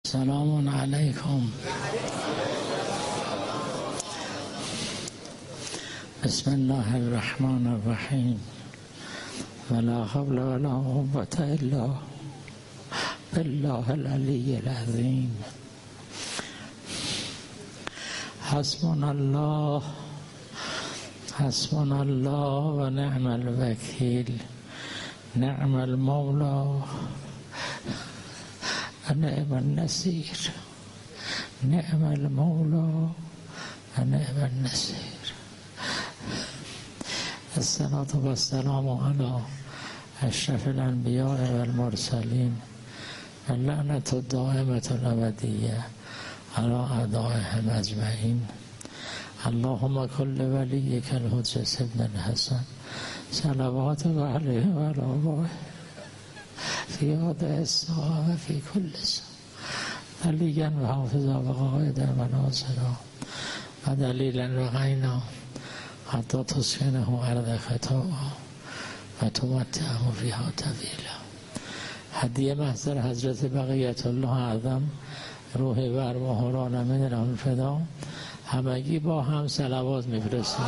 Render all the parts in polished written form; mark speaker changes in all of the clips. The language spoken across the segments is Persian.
Speaker 1: سلام علیکم. بسم الله الرحمن الرحیم. ولا حول ولا قوة الا بالله العلی العظیم. حسبنا الله حسبنا الله و نعم الوکیل. نعم المولا و نعم النصیر. نعم المولا و نعم النصیر. الصلاة و السلام علی اشرف الانبیاء و المرسلین و لعنة الدائمة الابدیه علی اعدائهم اجمعین. اللهم کل ولیک الحجة ابن الحسن صلوات علیه و علی آبائه فی هذه الساعة و فی کل ساعة دلیلا و حافظا و قائدا و ناصرا و دلیلا و غینا حتی تسکنه ارض خطا و تمتعه فیها طویلا. هدیه محضر حضرت بقیت الله اعظم روح و ارواح العالمین لهم فدا. همگی با هم صلوات میفرستیم.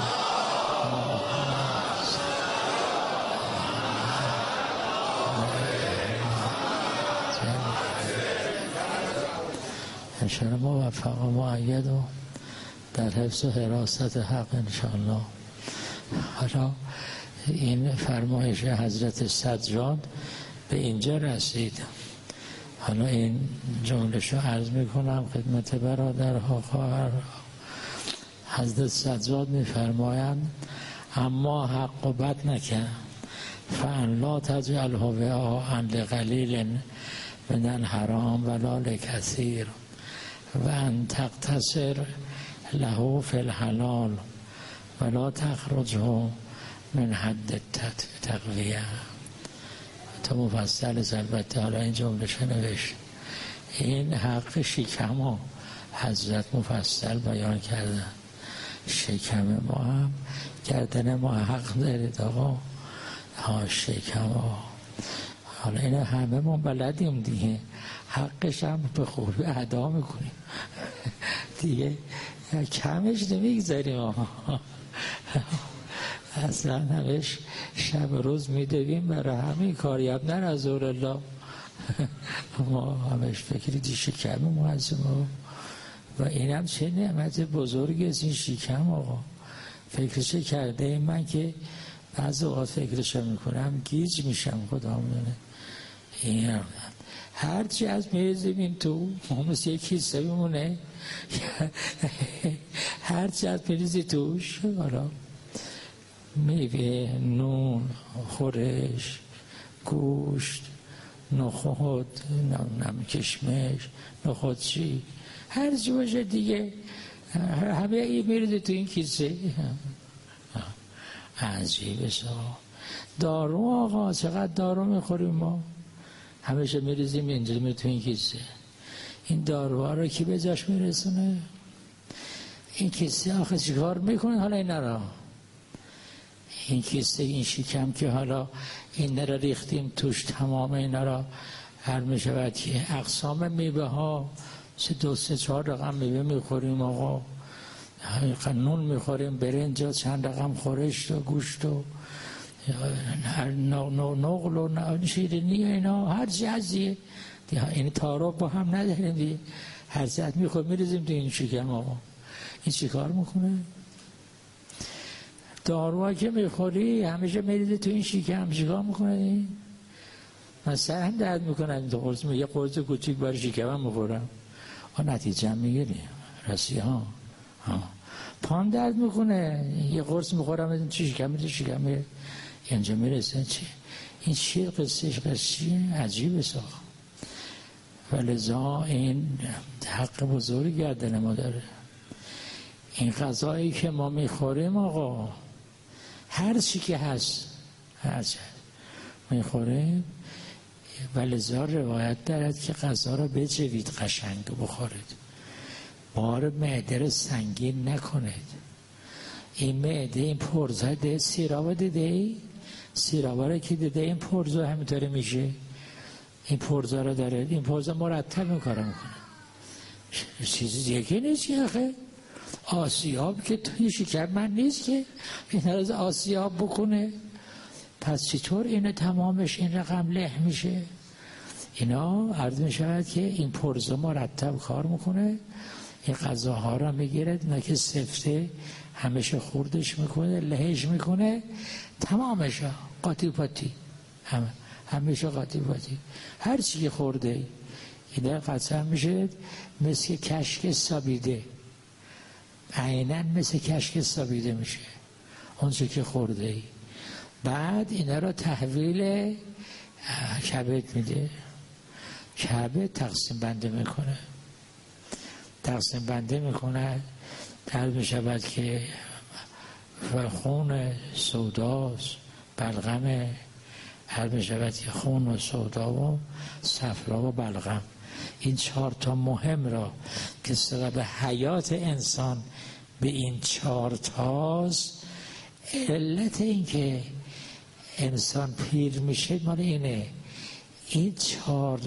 Speaker 1: انشاءالله موفق و مؤید و در حفظ و حراست حق انشاءالله. حالا این فرمایش حضرت سجاد به اینجا رسید. حالا این جمله‌شو عرض میکنم خدمت برادرها خواهرها. حضرت سجاد میفرمایند اما حق و بد نکن فان لا تجعله وعاء لقلیل من الحرام ولا لکثیر و ان تقتصر له فی الحلال ولا تخرجه من حد تقویه. تو مفصل البته حالا این جمله‌شو نوشت. این حق شکم ها حضرت مفصل بیان کردن. شکم ما هم گردن ما حق دارید آقا. شکم ها حالا این همه ما بلدیم دیگه. حقش هم به خوبی ادا میکنیم دیگه. کمش نمیگذاریم آقا. اصلا همش شب روز میدویم برای همین کار. یبنه رسول الله ما همش فکری دی شکم معظمه و اینم چه نعمت بزرگی است این شکم آقا. فکرش کرده من که بعض اوقات فکرش میکنم گیج میشم. خدا میدونه این هرچی از میرزیم این تو مثل یک کیسه بمونه هرچی از میرزی توش حالا میوه، نون، خورش، گوشت، نخود، کشمش، نخود چی هر چی باشه دیگه همه این میرزی تو این کیسه. عجیبه سا. دارو آقا چقدر دارو میخوریم ما. همیشه میریزیم اینجا میره تو این کیسه. این داروها رو کی به جاش میرسونه؟ این کیسه آخه چیکار میکنه حالا اینا رو؟ این کیسه این شکم که حالا این رو ریختیم توش تمام اینا رو هر میشود که اقسام میوه ها 2-3-4 رقم میوه میخوریم آقا. نون میخوریم برنج و چند رقم خورشت و گوشت و نقل و شیرینی و اینا هر چی هستیه. این تعارف با هم نداریم دیگه. هر چیز میخوریم میریزیم تو این شکم آقا. این چی کار میکنه؟ داروها که میخوری همیشه میریزی تو این شکم. چیکار میکنه این؟ مثلا درد میکنه تو قرص یه قرص کوچیک برای شکمم میخورم نتیجه میگیری رسی ها. پام درد میکنه یه قرص میخورم چی شکم اینجا میرسه. چی این چیه قصه عجیبه ساخت. ولذا این حق بزرگی گردن ما داره. این غذایی که ما میخوریم آقا هر چی که هست هر چی میخوریم. ولذا روایت دارد که غذا را بجوید قشنگ بخورید. بار معده رو سنگین نکنید. این معده این پرزه ده سیرابه دیده سیرابه رو که دیده این پرزه همینطوری میشه. این پرزه رو داره. این پرزه مرتب این کارو میکنه. چیزی دیگه نیست که آخه آسیاب که توی شکم من نیست که این از آسیاب بکنه. پس چطور اینو تمامش این رقم له میشه؟ اینا عرض می شود که این پرزه مرتب کار میکنه، این غذاها را میگیره، اینا که سفته همیشه خوردش میکنه، لهش میکنه، تمامش قاطی پاتی، همیشه قاطی پاتی، هر چی که خورده اینا قطعا میشه مثل کشک سابیده، عیناً مثل کشک سابیده میشه اون چی که خورده ای. بعد اینا را تحویل کبد میده، کبد تقسیم بندی میکنه، تقسیم بندی میکنه، در میشود که خون سوداست، بلغمه، هر میشود که خون و سودا و صفرا و بلغم، این 4 تا مهم را که سبب حیات انسان به این 4 تاست. علت این که انسان پیر میشه مال اینه، این 4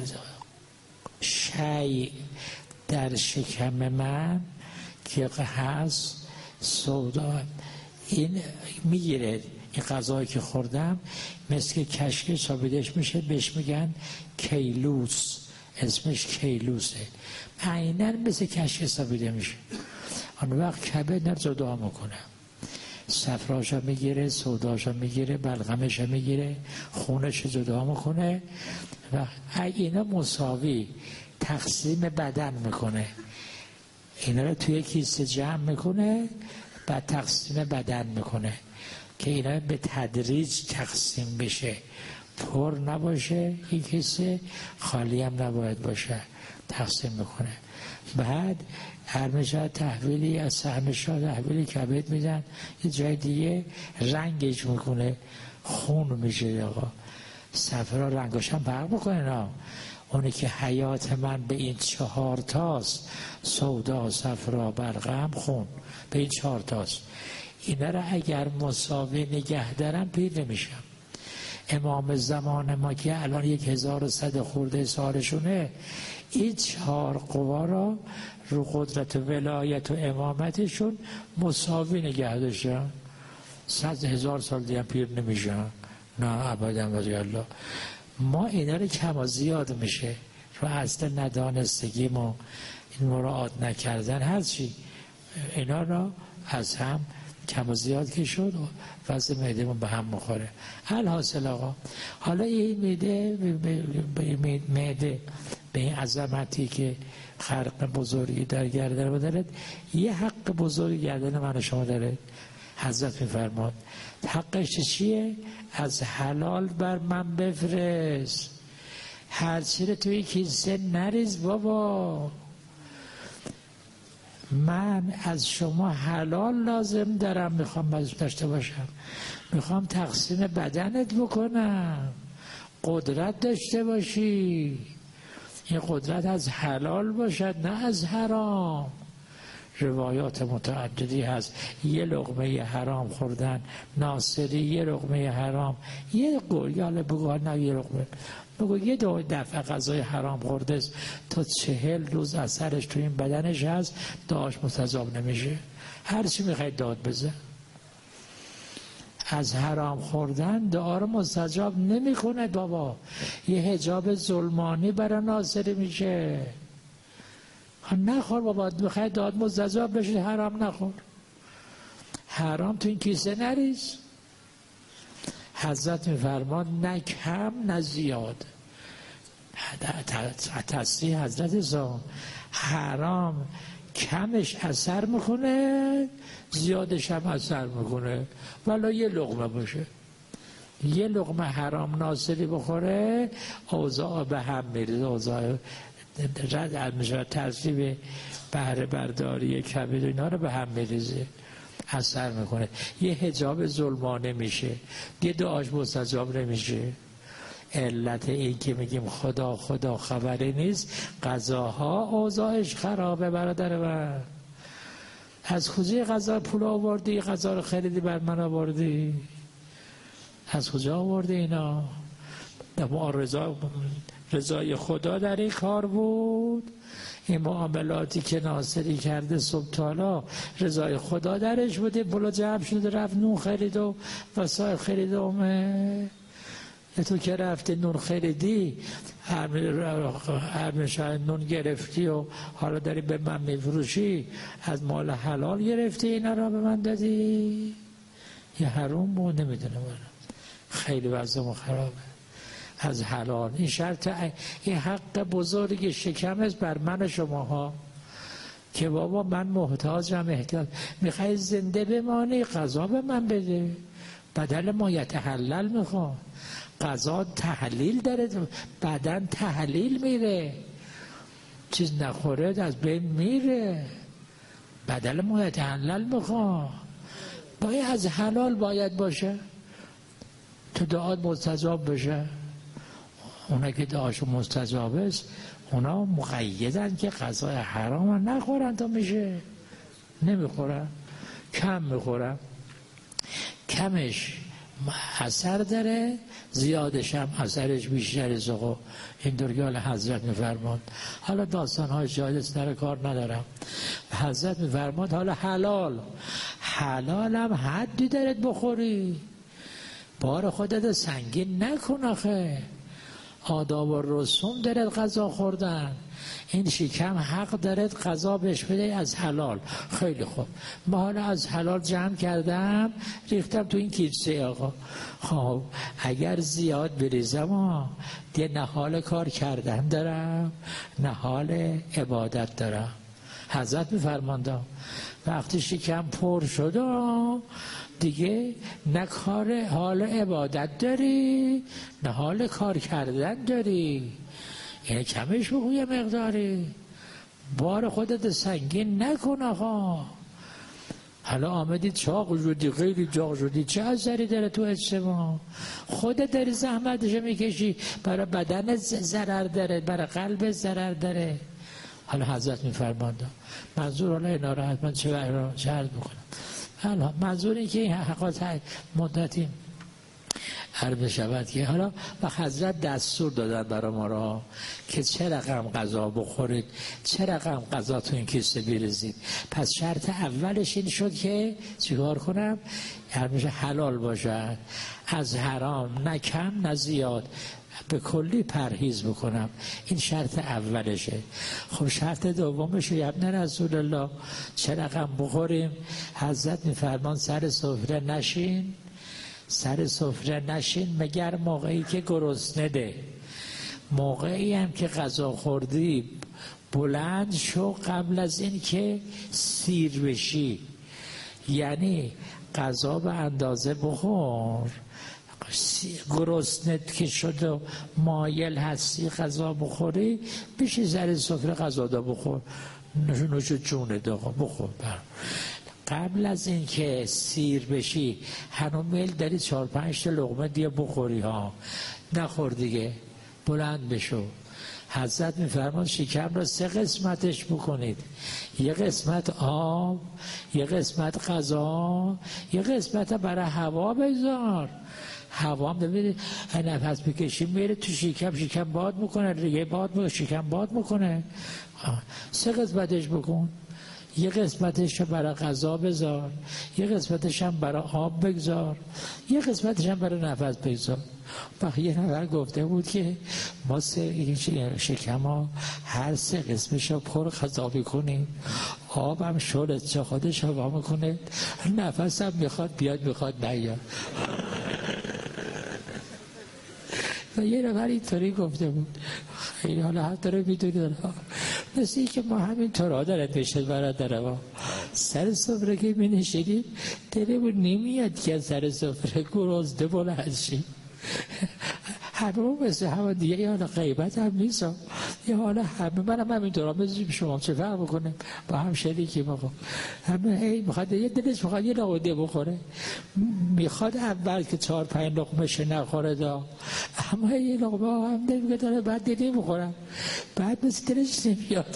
Speaker 1: شی در شکم من که هست سودا، این میگیره، این غذایی که خوردم مثل کشک سابیدش میشه، بهش میگن کیلوس، اسمش کیلوسه، عیناً مثل کشک سابیده میشه. اون وقت کبد نر جدا میکنه، صفراشو میگیره، سوداشو میگیره، بلغمشو میگیره، خونش جدا میکنه و اینا مساوی تقسیم بدن میکنه، اینا رو توی کیسه جمع میکنه، بعد تقسیم بدن میکنه که اینا به تدریج تقسیم بشه، پر نباشه این کیسه، خالی هم نباید باشه، تقسیم میکنه. بعد هر میشه تحویلی از سهمش را تحویل کبد میدن، یه جای دیگه رنگش میکنه، خون میشه. آقا صفرا رنگاش هم فرق میکنه، نه اونی که حیات من به این 4 تاست، سودا، صفرا، بلغم، خون، به این 4 تاست، اینا را اگر مساوی نگه دارم پیر نمیشم. امام زمان ما که الان 1100 خورده سالشونه، این 4 قوا را رو قدرت ولایت و امامتشون مساوی نگه داشتن، 100,000 سال دیگه پیر نمیشن، نه ابدا ولی الله. ما اینا رو کم و زیاد میشه رو اصلا ندانستگی ما، این مراعات نکردن، هر چی اینا را از هم کم و زیاد که شد و وضع معده‌مون به هم مخوره. الحاصل آقا حالا این معده به این عظمتی که خرق بزرگی در گردن ما دارد، یه حق بزرگی گردن من و شما داره. حضرت میفرماد حقش چیه؟ از حلال بر من بفرست، هرچی رو توی کیسه نریز بابا، من از شما حلال لازم دارم، میخوام داشته باشم، میخوام تقسیم بدنت بکنم، قدرت داشته باشی، این قدرت از حلال باشد نه از حرام. روایات متعددی هست، یه لقمه حرام خوردن، ناصری یه لقمه حرام، یه گویال بگو نه یه لقمه بگو یه دفعه غذای حرام خورده است تا 40 روز اثرش تو این بدنش هست، دعاش مستجاب نمیشه، هر چی میخواید داد بزن. از حرام خوردن دعا رو مستجاب نمیکنه بابا، یه حجاب ظلمانی برای ناصری میشه. نخور بابا، میخوای داد مستجاب بشه حرام نخور، حرام تو این کیسه نریز. حضرت میفرمان نه کم نه زیاد، تصریح حضرت زمان، حرام کمش اثر میکنه، زیادش هم اثر میکنه، ولی یه لقمه باشه، یه لقمه حرام ناصری بخوره اوضاع به هم میریزه، اوضاع رد میشه، تصریب بهره برداری کبد و اینا رو به هم میریزه، اثر میکنه، یه حجاب ظلمانه میشه، یه دعاش مستجاب نمیشه. علت این که میگیم خدا خدا خبری نیست، غذاها اوضاعش خرابه برادر من. از کجای غذا پول آوردی؟ غذا رو خریدی بر من آوردی؟ از کجا آوردی اینا؟ ما رضای خدا در این کار بود، این معاملاتی که ناصری کرده صبح تا حالا رضای خدا درش بوده، پولا جمع شده رفت نون خرید و وسایل خرید تو که رفتی نون خریدی هر شاید نون گرفتی و حالا داری به من میفروشی، از مال حلال گرفتی اینا را به من دادی یه حروم بود؟ نمیدونم، خیلی وضعمون خرابه. از حلال این شرط، این حق بزرگ شکم است بر من شماها که بابا من محتاجم، میخوای زنده بمانی غذا به من بده، بدل ما یتحلل میخوام. غذا تحلیل داره، بدن تحلیل میره، چیز نخوره از بین میره، بدل ما یتحلل میخوام. باید از حلال باید باشه تو دعات مستجاب بشه. اونا که دعاشو مستجاب است اونا مقیدن که غذای حرام نخورن تا میشه، نمیخورن، کم میخورن. کمش اثر داره، زیادش هم اثرش بیشتر زغو. این درگال حضرت میفرماد. حالا داستان‌های جایز در کار ندارم. حضرت میفرماد حالا حلال هم حدی دارد بخوری، بار خودت سنگین نکن آخه. آداب و رسوم دارد غذا خوردن، این شکم حق دارد غذا بهش بده از حلال. خیلی خوب، ما حالا از حلال جمع کردم ریختم تو این کیسه آقا. خب اگر زیاد بریزم دیگه نه حال کار کردن دارم نه حال عبادت دارم. حضرت میفرماندم وقتی شکم پر شد دیگه نه کار حال عبادت داری نه حال کار کردن داری، یعنی کمش بگو یه مقداری، بار خودت سنگین نکن آقا. حالا آمدی چاق شدی، خیلی چاق شدی، چه اثری داره تو اجتماع؟ خودت داری زحمتش میکشی، برای بدن ضرر داره، برای قلب ضرر داره. حالا حضرت میفرماند منظور حالا اینا رو حتما چه عرض بکنم. حالا منظور این که این حقیقت مدتی عرض شود که حالا و حضرت دستور دادن برای ما را که چه رقم غذا بخورید، چه رقم غذا تو این کیسه بریزید. پس شرط اولش این شد که چیکار کنم؟ همیشه حلال باشد، از حرام نه کم نه زیاد، به کلی پرهیز بکنم. این شرط اولشه. خب شرط دومش ابن رسول الله چه رقم بخوریم؟ حضرت میفرمان سر سفره نشین، سر سفره نشین مگر موقعی که گرسنه ده. موقعی هم که غذا خوردی بلند شو قبل از این که سیر بشی، یعنی غذا به اندازه بخور. گرسنت که شد و مایل هستی غذا بخوری بشی سر سفره غذا دا بخور، نوش جونه دا بخور. قبل از این که سیر بشی هنو میل داری 4-5 تا لقمه دیگه بخوری ها، نخور دیگه، بلند بشو. حضرت میفرمان شکم را 3 قسمتش بکنید، یه قسمت آب، یه قسمت غذا، یه قسمت برای هوا بذار. هوا هم ببینید نفس بکشی میره تو شکم، شکم باد میکنه، ریه باد میکنه، شکم باد میکنه. 3 قسمتش بکن، یه قسمتش برای غذا بذار، یه قسمتش هم برای آب بگذار، یه قسمتش هم برای نفس بگذار. یه نفر گفته بود که ما شکم ها هر 3 قسمش رو پر غذا بکنیم، آب هم شلت چه خودش هوا میکنه، نفس هم میخواد بیاد میخواد نیاد. و یه نفر اینطوری گفته بود، خیلی حالا حد داره میدونی مثل این که ما همین طور دارد بشد برادر. سر سفره که می نشیدیم دلمون نمیاد که سر سفره گرسنه بلند شیم. همه مثل همه دیگه، یه حالا غیبت هم نیست، یه حالا همه منم همینطور مثل شما چه فرق بکنیم با هم شریکیم آقا. همه هی میخواد یه دلش میخواد یه لقمه بخوره، میخواد اول که 4-5 لقمهش نخوره دا، اما یه لقمه هم نمیگه داره بعد دلی میخورم، بعد مثل دلش نمیاد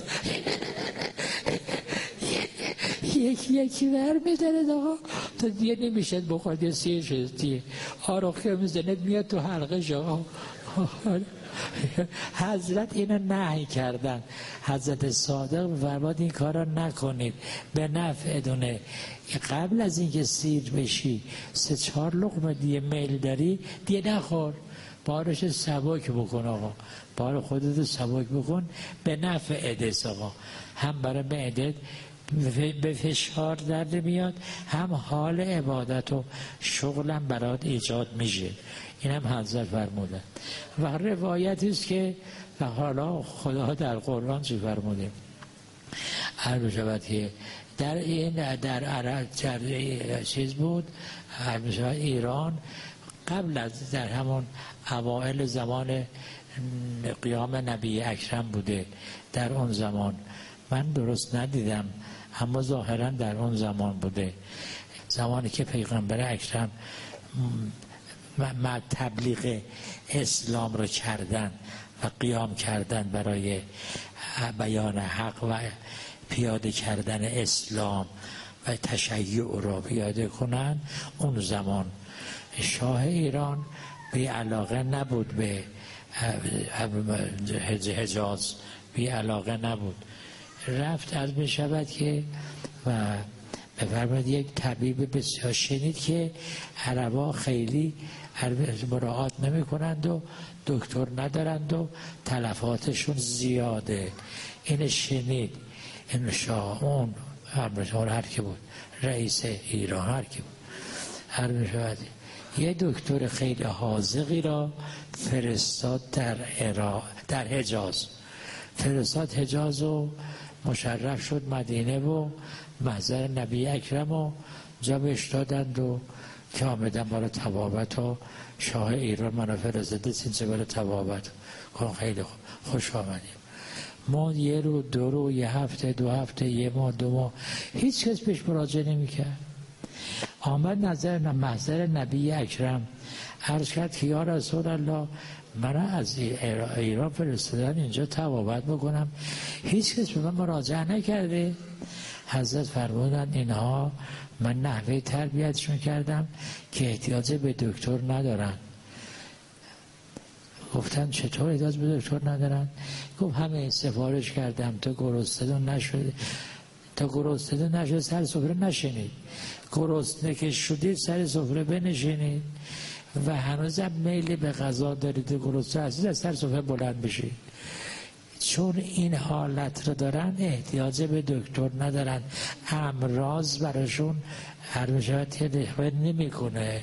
Speaker 1: یکی ور میداره آقا تا دیگه نمیشد بخورد، یه سیر شد دیگه آروخ که میزند میاد تو حلقه شما. حضرت اینو نهی کردن. حضرت صادق فرمود این کارا نکنید، به نفع دونه. قبل از اینکه سیر بشی 3-4 لقمه دیگه میل داری دیگه نخور، بارش سبک بکن آقا، بار خودت سبک بکن، به نفع ادس آقا، هم برای معدت به فشار در میاد، هم حال عبادت و شغلم برات ایجاد میشه. اینم حضرت فرمودن. و روایتی است که و حالا خدا در قرآن چی فرموده؟ عرض شود که در این در عرب چیز بود، عرض شود ایران قبل از در همون اوائل زمان قیام نبی اکرم بوده. در اون زمان من درست ندیدم اما ظاهرا در اون زمان بوده، زمانی که پیغمبر اکرم تبلیغ اسلام رو کردن و قیام کردن برای بیان حق و پیاده کردن اسلام و تشیع را پیاده کنن. اون زمان شاه ایران بی علاقه نبود به حجاز، بی علاقه نبود. رفت از می شود که و بفرمایید یک طبیب بسیار شنید که عربا خیلی مراعات نمی کنند و دکتر ندارند و تلفاتشون زیاده. این شنید، این شاه اون هر که بود رئیس ایران هر که بود هر می شود یه دکتر خیلی حاذقی را فرستاد در حجاز، فرستاد حجاز و مشرف شد مدینه و محضر نبی اکرم و جمعش دادند و که آمدن برای طبابت و شاه ایران منو فرستاده سینچه برای طبابت کن. خیلی خوش آمدیم. ما 1 روز 2 روز 1 هفته 2 هفته 1 ماه 2 ماه هیچ کس پیش مراجعه نمی کرد. آمد محضر نبی اکرم عرض کرد که یا رسول الله من از ایران فرستادن اینجا طبابت بکنم، هیچ کس به من مراجعه نکرده. حضرت فرمودن اینها من نحوه تربیتشون کردم که احتیاج به دکتر ندارن. گفتن چطور احتیاج به دکتر ندارن؟ گفت همه سفارش کردم تا گرسنه نشد سر سفره نشینید، گرسنه که شدید سر سفره بنشینید و هنوزم میل به غذا دارید گرسنه هستید از سر سفره بلند بشید. چون این حالت رو دارن احتیاج به دکتر ندارن، امراض براشون هر بشود که نمی کنه.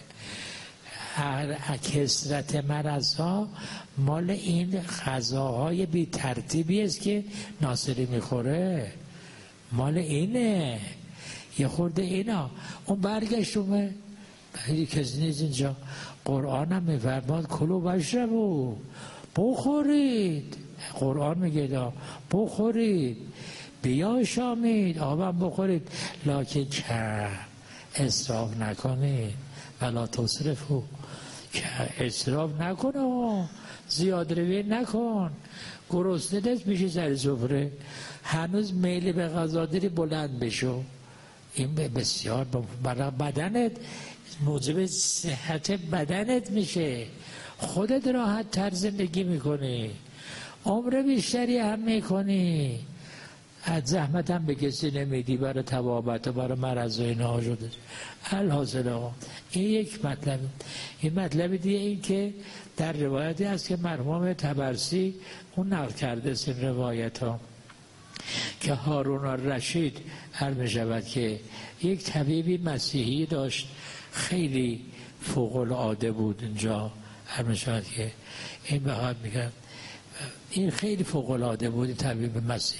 Speaker 1: کثرت مرضها مال این غذاهای بی ترتیبی است که ناصری میخوره، مال اینه. یه خورده اینا اون برگشت اومه خیلی کسی نیست اینجا. قرآن هم میفرماد کلوا واشربوا، بخورید. قرآن میگه بخورید، بیاشامید، آبم بخورید، لکن کم اسراف نکنید، ولا تسرفوا، که اسراف نکن، زیاد روی نکن. گرسنه دست میشه سر سفره هنوز میل به غذا داری بلند بشو. این بسیار برای بدنت موجب صحت بدنت میشه، خودت راحت تر زندگی میکنی، عمر بیشتری هم میکنی، از زحمت هم به کسی نمیدی برای طبابت و برای مرض و اینها شده. الحاصل این یک مطلب. این مطلب دیگه این که در روایتی هست که مرحوم طبرسی اون نقل کرده این روایت ها که هارون الرشید هر می شود که یک طبیبی مسیحی داشت خیلی فوق العاده بود اینجا، هر می شود که این به حال میگن این خیلی فوق العاده بود. این طبیب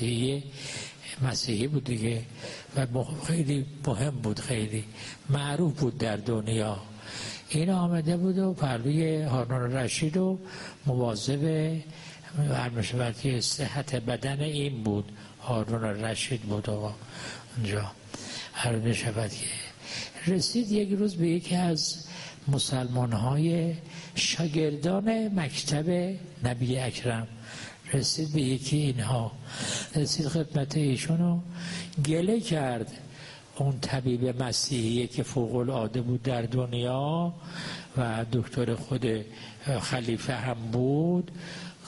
Speaker 1: مسیحی بود دیگه و خیلی مهم بود، خیلی معروف بود در دنیا. این آمده بود و پهلوی هارون الرشید و مواظب هر می شود که صحت بدن این بود. هارون الرشید بود آقا اونجا. هر می شود که رسید یک روز به یکی از مسلمان‌های شاگردان مکتب نبی اکرم، رسید به یکی اینها، رسید خدمت ایشونو گله کرد. اون طبیب مسیحی که فوق العاده بود در دنیا و دکتر خود خلیفه هم بود،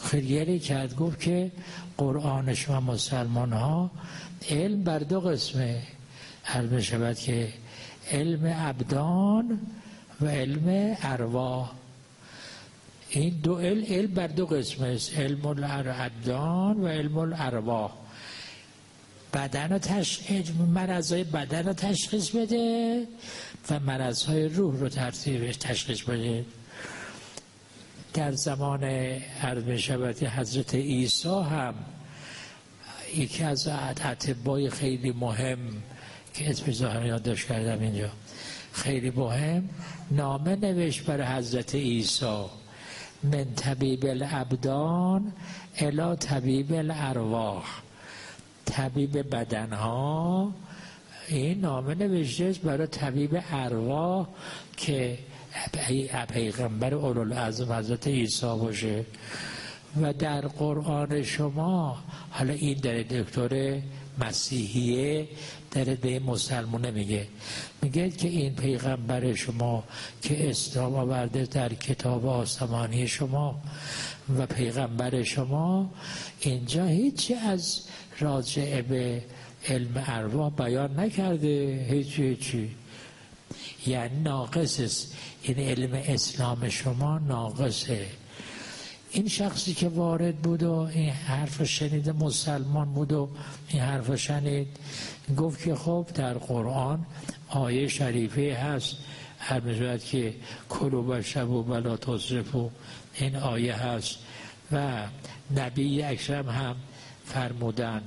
Speaker 1: خیلی کرد، گفت که قرآن شما مسلمان ها علم بر دو قسمه. علم شود که علم ابدان و علم ارواح. این دو علم بر دو قسمه است، علم الابدان و علم الارواح. بدن رو مرضهای بدن رو تشخیص بده و مرضهای روح رو تشخیص بده. در زمان عرض می‌شود حضرت عیسی هم یکی از اطبای خیلی مهم که اسم ظاهرا یادداشت کردم اینجا، خیلی مهم، نامه نوشت برای حضرت عیسی: من طبیب الابدان الی طبیب الارواح. طبیب بدنها، این نامه نوشته است برای طبیب ارواح که پیغمبر اولوالعزم حضرت عیسی باشه. و در قرآن شما، حالا این در دکتر مسیحیه در به مسلمونه میگه که این پیغمبر شما که اسلام آورده در کتاب آسمانی شما و پیغمبر شما، اینجا هیچی از راجع به علم ارواح بیان نکرده، هیچی. یعنی ناقص است، این علم اسلام شما ناقصه. این شخصی که وارد بود و این حرف شنید، مسلمان بود و این حرف شنید، گفت که خب در قرآن آیه شریفه هست هر می‌شود که کلوا واشربوا ولا تسرفوا، این آیه هست و نبی اکرم هم فرمودند،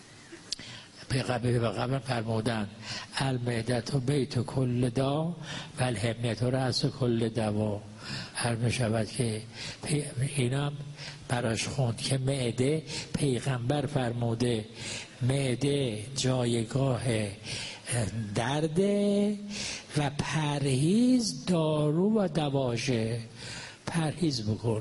Speaker 1: پیغمبر فرمودند المعدة بیت کل داء و الحمیة رأس کل دوا. هر می‌شود که اینا براش خوند که معده، پیغمبر فرموده معده جایگاه درده و پرهیز دارو و دواشه، پرهیز بکن.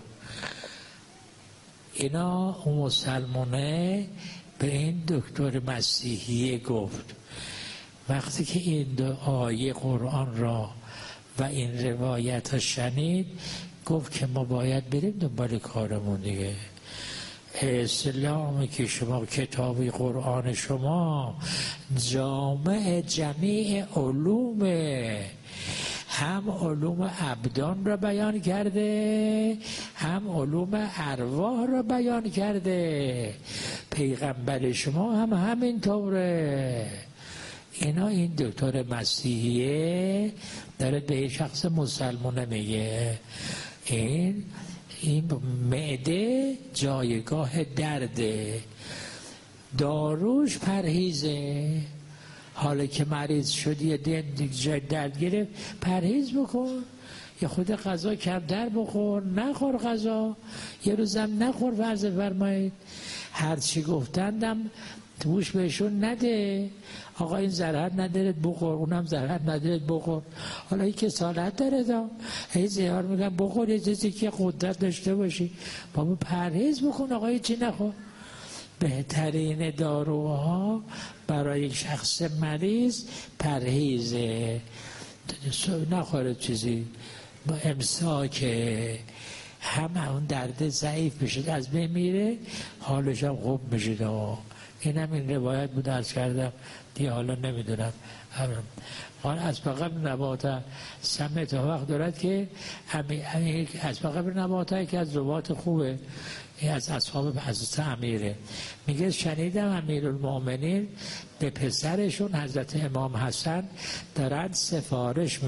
Speaker 1: اینا اون مسلمانه به این دکتر مسیحی گفت. وقتی که این دو آیه قرآن را و این روایت ها شنید، گفت که ما باید بریم دنبال کارمون دیگه. اسلامی که شما کتابی قرآن شما جامع جمیع علومه، هم علوم ابدان را بیان کرده هم علوم ارواح را بیان کرده. پیغمبر شما هم همین طوره. اینا این دکتر مسیحیه داره به شخص مسلمانه میگه این معده جایگاه درده، داروش پرهیزه. حالا که مریض شدی جای درد گرفت، پرهیز بکن، یه خود غذا کمتر بخور، نخور غذا، یه روزم نخور، فرض فرمایید. هرچی گفتندم گوش بهشون نده. آقا این ضرر نداره بخور، اونم ضرر نداره بخور. حالا این که سالت داره دا هی زیار میگن بخور، یه چیزی که قدرت داشته باشی. بابا پرهیز بکن، آقا این چی نخور. بهترین داروها برای یک شخص مریض پرهیزه، نخوره چیزی با امساکه، همه اون درد ضعیف بشه، از بین میره، حالش هم خوب میشه. این هم این روایت بود عرض کردم دیگه، حالا نمیدونم. قال اسبق بن نباته سمعت وقت دارد که اسبق بن نباته که از روایت خوبه، این از اصحاب حضرت امیره، میگه شنیدم امیرالمؤمنین به پسرشون حضرت امام حسن دارن سفارش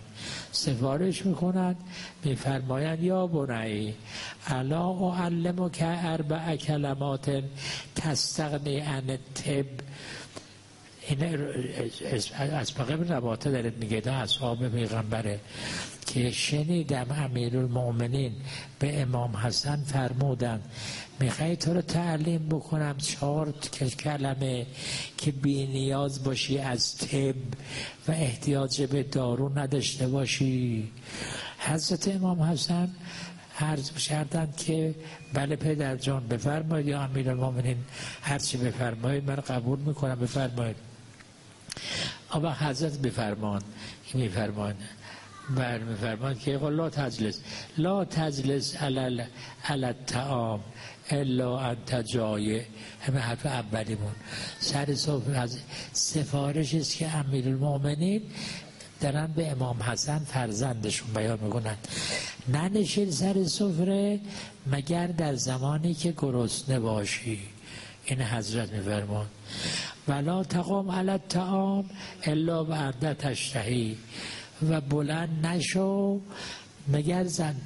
Speaker 1: میکنن میفرمایند یا بنی الا اعلمک اربع کلمات تستغنی عن الطب. این اسبق بن نباته دارد میگه ده اصحاب پیغمبره که شنیدم امیرالمؤمنین به امام حسن فرمودند میخوای تو رو تعلیم بکنم 4 کلمه که بی نیاز باشی از طب و احتیاج به دارو نداشته باشی. حضرت امام حسن عرض کردند که بله پدر جان بفرمایید یا امیرالمؤمنین، هر چی بفرمایید من قبول میکنم، بفرمایید. اما حضرت بفرمان میفرمان بر میفرماد که لا تجلس علی الطعام الا انت جایع. همه حرف اولیمون سر صبح از سفارش است که امیرالمؤمنین دارن به امام حسن فرزندشون بیان میکنن، ننشین سر سفره مگر در زمانی که گرسنه باشی. این حضرت میفرمان ولا تقم علی الطعام الا وانت تشتهی، و بلند نشو مگر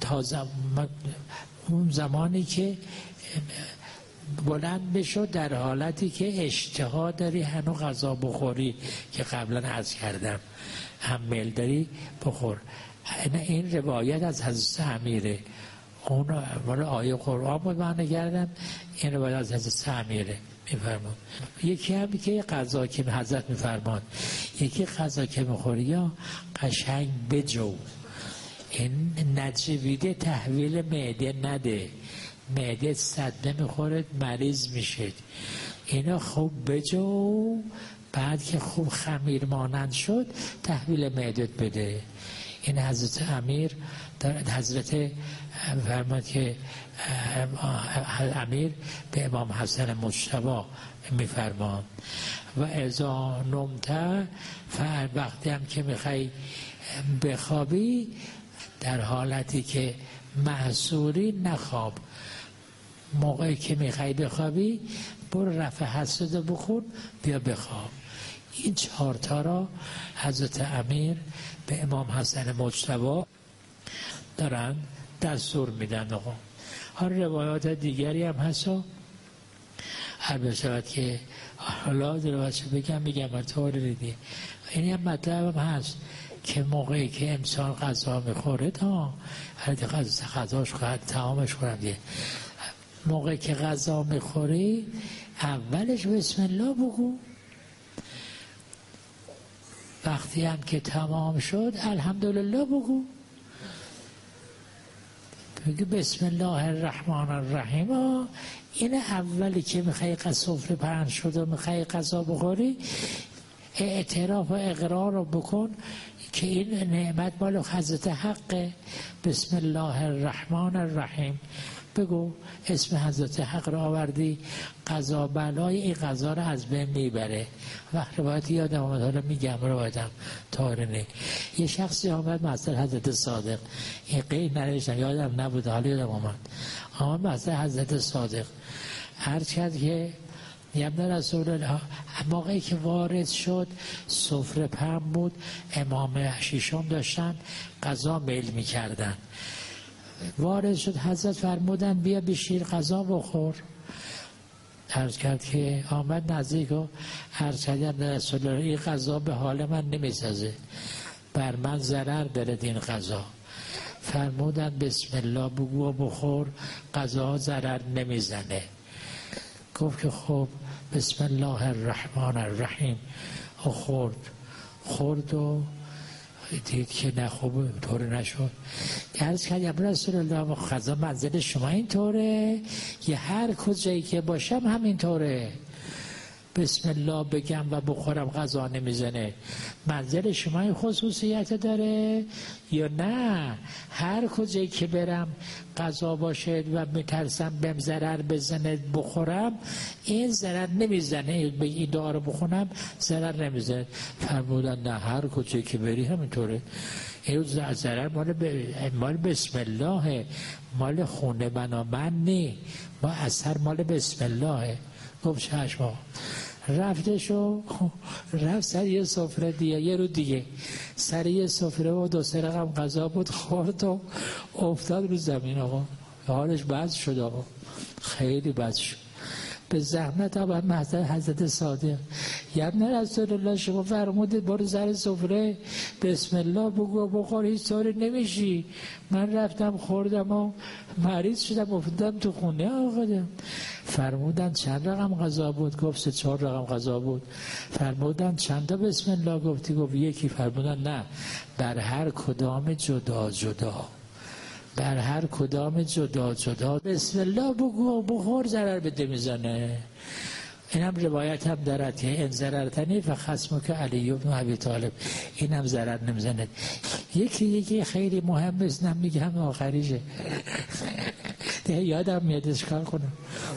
Speaker 1: اون زمانی که بلند بشو در حالتی که اشتها داری هنو غذا بخوری، که قبلا عرض کردم هم میل داری بخور. این روایت از حضرت امیره، اون مال آیه قرآن بود معنی کردم، این روایت از حضرت امیره میفرمان. یکی هم که غذا که حضرت میفرمان، یکی غذا که میخوری یا قشنگ بجو، این نجویده تحویل معده نده، معده صدمه میخوره مریض میشه، اینا خوب بجو، بعد که خوب خمیر مانند شد تحویل معدت بده. این حضرت امیر حضرت فرماد که امیر به امام حسن مجتبی میفرمان و اذا نمت، وقتی هم که میخوای بخوابی در حالتی که محصوری نخواب، موقعی که میخوای بخوابی برو رفع حسد بخون بیا بخواب. این 4 تا را حضرت امیر به امام حسن مجتبی دارن دستور میدن. آقا هر روایات دیگری هم هست، هر بشود که حالا روایت بگم طور دیگه. این هم مطلب هم هست که موقعی که انسان غذا میخوره تا غذاش خواهد طعامش خورم دیگه، موقعی که غذا میخوری اولش بسم الله بگو، وقتی هم که تمام شد الحمدلله بگو، بگو بسم الله الرحمن الرحیم. این اولی که میخوای سفره پهن شد و میخوای غذا بخوری اعتراف و اقرار رو بکن که این نعمت مال حضرت حقه. بسم الله الرحمن الرحیم بگو، اسم حضرت حق را آوردی، قضا بلای این قضا را از بین میبره. وقت روایت یادم آمد، حالا میگم روایتم تارنه، یه شخصی آمد مثل حضرت صادق، این قید نروشتم یادم نبود، حالا یادم آمد مثل حضرت صادق عرض کرد که یمن رسول الله موقعی که وارد شد سفره پهن بود، امام شیشم داشتن غذا میل میکردن، وارد شد حضرت فرمودن بیا بشیر غذا بخور. عرض کرد که آمد نزدیک و عرض کرد رسول الله این غذا به حال من نمیسازه، بر من ضرر داره این غذا. فرمودن بسم الله بگو و بخور، غذا ضرر نمیزنه. گفت که خب بسم الله الرحمن الرحیم. و خورد و دید که نه خوب طور نشد. عرض کرد یا رسول الله غذا منزل شما این طوره یا هر کجایی که باشم همین طوره؟ بسم الله بگم و بخورم غذا نمیزنه، منزل شما این خصوصیت داره یا نه هر کجایی که برم غذا باشه و میترسم بهم ضرر بزنه بخورم این ضرر نمیزنه، به این دعا رو بخونم ضرر نمیزنه؟ فرمودن نه هر کجایی که بری همینطوره، این ضرر مال بسم الله، مال خونه من نی، ما اثر مال بسم الله. گفت چشم. رفت سر یه سفره دیگه، یه رو دیگه سر یه سفره و 2-3 رقم غذا بود، خورد و افتاد رو زمین. آقا حالش بد شد، آقا خیلی بد شد. به زحمت آمد محضر حضرت صادق، یبن رسول الله شما فرمودید برو سر سفره بسم الله بگو بخور هیچ طوری نمیشی، من رفتم خوردم و مریض شدم افتادم تو خونه. آقا فرمودن چند رقم غذا بود؟ گفت 3-4 رقم غذا بود. فرمودن چند تا بسم الله گفتی؟ گفت یکی. فرمودن نه بر هر کدام جدا جدا، بر هر کدام جدا جدا بسم الله بگو بخور ضرر بده میزنه. این هم روایت هم دارد که ان ضررتنی فخصمک علی بن ابی طالب، این هم ضرر نمیزند. یکی خیلی مهم است، نمیگم آخریشه ده یادم میاد اشکال کنم.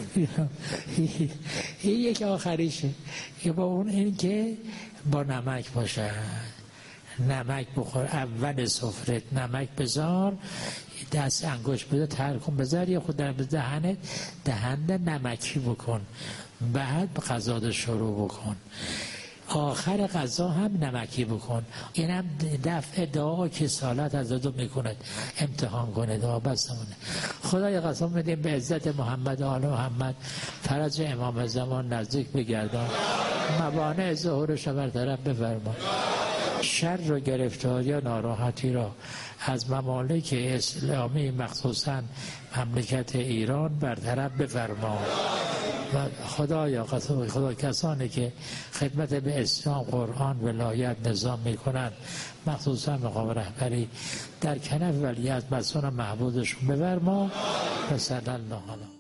Speaker 1: این یک آخریشه که با اون این که با نمک باشه، نمک بخور اول سفره، نمک بذار، دست انگشت بده تر کن بذار، یا خود در دهنت نمکی بکن، بعد غذا شروع بکن، آخر غذا هم نمکی بکن. این هم دفع دعا که سالت از دو میکند، امتحان کنه دعا بستمونه. خدای قسم میدیم به عزت محمد آل محمد فرج امام زمان نزدیک بگردان، موانع ظهورش برطرف بفرما، شر و گرفتاری و ناراحتی را از ممالک اسلامی مخصوصا مملکت ایران برطرف بفرما. و خدا کسانی که خدمت به اسلام، قرآن، ولایت، نظام میکنن، مخصوصا مقام رهبری، در کنف ولیعهد مسئول محبوبشون بفرما. و صلی الله علیه